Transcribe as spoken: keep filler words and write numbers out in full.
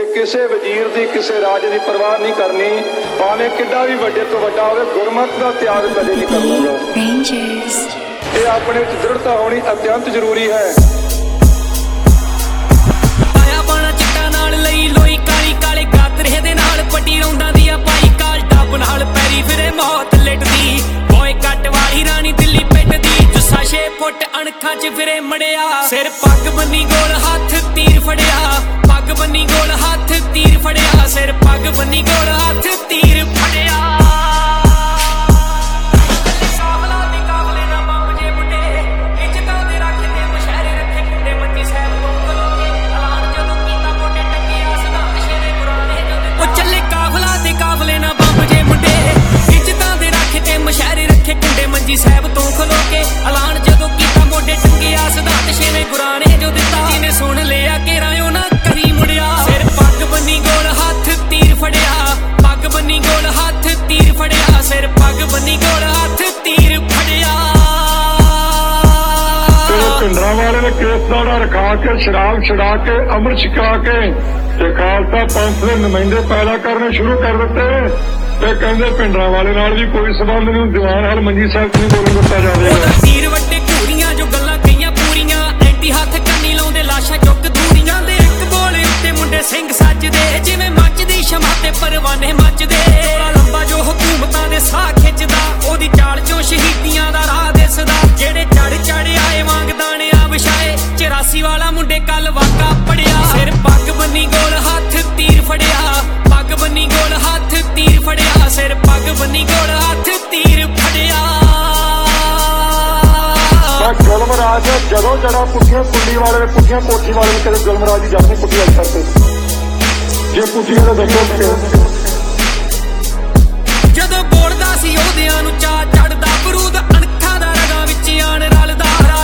ਕਿਸੇ ਵਜ਼ੀਰ ਦੀ ਕਿਸੇ ਰਾਜ ਦੀ ਪਰਵਾਹ ਨਹੀਂ ਕਰਨੀ, ਭਾਵੇਂ ਕਿੱਡਾ ਵੀ ਵੱਡੇ ਤੋਂ ਵੱਡਾ ਹੋਵੇ, ਗੁਰਮਤਿ ਦਾ ਤਿਆਗ ਕਦੇ ਨਹੀਂ ਕਰਨਾ। ਇਹ ਆਪਣੇ ਚ ਦ੍ਰਿੜਤਾ ਹੋਣੀ ਅਤਿਅੰਤ ਜ਼ਰੂਰੀ ਹੈ। ਆਇਆ ਬਾਣਾ ਚਿੱਟਾ ਨਾਲ ਲਈ ਲੋਈ ਕਾਲੀ ਕਾਲੇ ਗਾਤਰੇ ਦੇ ਨਾਲ ਪੱਟੀ ਰੌਂਦਾਂ ਦੀ ਆ ਪਾਈ ਕਾਲ ਡੱਬ ਨਾਲ ਪੈਰੀ ਫਿਰੇ ਮੌਤ ਲਿਟਦੀ ਬੋਏ ਕੱਟ ਵਾਲੀ ਰਾਣੀ ਦਿੱਲੀ ਪਿੰਡ ਦੀ ਜੁੱਸਾ ਛੇ ਫੁੱਟ ਅਣਖਾਂ ਚ ਫਿਰੇ ਮੜਿਆ ਸਿਰ ਪੱਗ ਬੰਨੀ ਗੋਲ ਹੱਥ ਤੀਰ ਫੜਿਆ ਪੱਗ ਬੰਨੀ ਗੋਲ ਹੱਥ ਤੀਰ ਫੜਿਆ ਸਿਰ ਪੱਗ ਬੰਨੀ ਗੋਲ ਹੱਥ ਤੀਰ ਫੜਿਆ। ਮਸ਼ਹਿਰੇ ਰੱਖੇ ਕੁੰਡੇ ਮੰਜੀ ਸਾਹਿਬ ਤੋਂ ਖਲੋ ਕੇ ਐਲਾਨ ਜਦੋਂ ਕੀਤਾ ਮੋਢੇ ਟੰਗਿਆ ਸਿਧਾਂਤ ਛੇਵੇਂ ਗੁਰਾਂ ਨੇ ਜੋ ਦਿੱਤਾ ਜਿਹਨੇ ਸੁਣ ਲਿਆ ਘੇਰਾ ਉਹ ਨਾ ਕਰੀ ਮੁੜਿਆ ਸਿਰ ਪੱਗ ਬੰਨੀ ਗੋਲ ਹੱਥ ਤੀਰ ਫੜਿਆ ਪੱਗ ਬੰਨੀ ਗੋਲ ਹੱਥ ਤੀਰ ਫੜਿਆ ਸਿਰ ਪੱਗ ਬੰਨੀ ਗੋਲ ਹੱਥ ਤੀਰ ਫੜਿਆ। ਭਿੰਡਰਾਂ ਵਾਲੇ ਨੇ ਕੇਸ ਦਾ ਰਖਾ ਕੇ ਸ਼ਰਾਬ ਛਡਾ ਕੇ ਅੰਮ੍ਰਿਤ ਛਕਾ ਕੇ ਤੇ ਖਾਲਸਾ ਪੰਥ ਦੇ ਨੁਮਾਇੰਦੇ ਪੈਦਾ ਕਰਨੇ ਸ਼ੁਰੂ ਕਰ ਦਿੱਤੇ ਤੇ ਕਹਿੰਦੇ ਭਿੰਡਰਾਂ ਵਾਲੇ ਨਾਲ ਵੀ ਕੋਈ ਸੰਬੰਧ ਨਹੀਂ, ਦੀਵਾਨ ਹਾਲ ਮੰਜੀ ਸਾਹਿਬ ਨਹੀਂ ਬੋਲਣ ਦਿੱਤਾ ਜਾਵੇਗਾ। ਤੀਰ ਵੱਟੇ ਘੂਰੀਆਂ ਜੋ ਗੱਲਾਂ ਕਈਆਂ ਪੂਰੀਆਂ ਐਂਟੀ ਹੱਥ ਕੰਨੀ ਲਾਉਂਦੇ ਲਾਸ਼ਾਂ ਚੁੱਕ ਦੂਰੀਆਂ ਦੇ ਇੱਕ ਗੋਲੇ ਉੱਤੇ ਮੁੰਡੇ ਸਿੰਘ ਸੱਜਦੇ ਜਿਵੇਂ ਮੱਚਦੀ ਸ਼ਮਾ ਤੇ ਪਰਵਾਨੇ ਮੱਚਦੇ ਟੋਲਾ ਲੰਬਾ ਜੋ ਹਕੂਮਤਾਂ ਦੇ ਸਾਹ ਖਿੱਚਦਾ ਉਹਦੀ ਚਾਲ ਚੋਂ ਸ਼ਹੀਦੀਆਂ ਦਾ ਰਾਹ ਦਿਸਦਾ ਜਿਹੜੇ ਚੜ ਚੜ ਆਏ ਵਾਂਗ ਦਾਣਿਆਂ ਵਿਛਾਏ ਚੁਰਾਸੀ ਵਾਲਾ ਮੁੰਡੇ ਕੱਲ ਵਾਕਾ ਪੜਿਆ ਸਿਰ ਪੱਗ ਬੰਨੀ ਗੋਲ ਹੱਥ ਤੀਰ ਫੜਿਆ ਪੱਗ ਬੰਨੀ ਗੋਲ ਹੱਥ ਤੀਰ ਫੜਿਆ ਸਿਰ ਪੱਗ ਬੰਨੀ ਗੋਲ ਹੱਥ ਤੀਰ ਫੜਿਆ। ਗੁਲਮਰਾਜ ਜਦੋਂ ਜੜਾ ਪੁੱਠੀਆਂ ਕੁੰਡੀ ਵਾਲੇ ਪੁੱਠੀਆਂ ਕੋਠੀ ਵਾਲੇ ਨੇ ਕਦੇ ਗੁਲਮਰਾਜ ਦੀ ਜਾਨੀ ਪੁੱਠੀ ਅੱਜ ਕਰਦੇ ਜੇ ਪੁੱਠੀਆਂ ਦਾ ਦੱਸੋ ਜਦੋਂ ਬੋਲਦਾ ਸੀ ਉਹਦਿਆਂ ਨੂੰ ਚਾਹ ਚੜਦਾ ਬਰੂਦ ਅਣਖਾਂ ਦਾ ਰਗਾਂ ਵਿੱਚ ਆਣ ਰਲਦਾ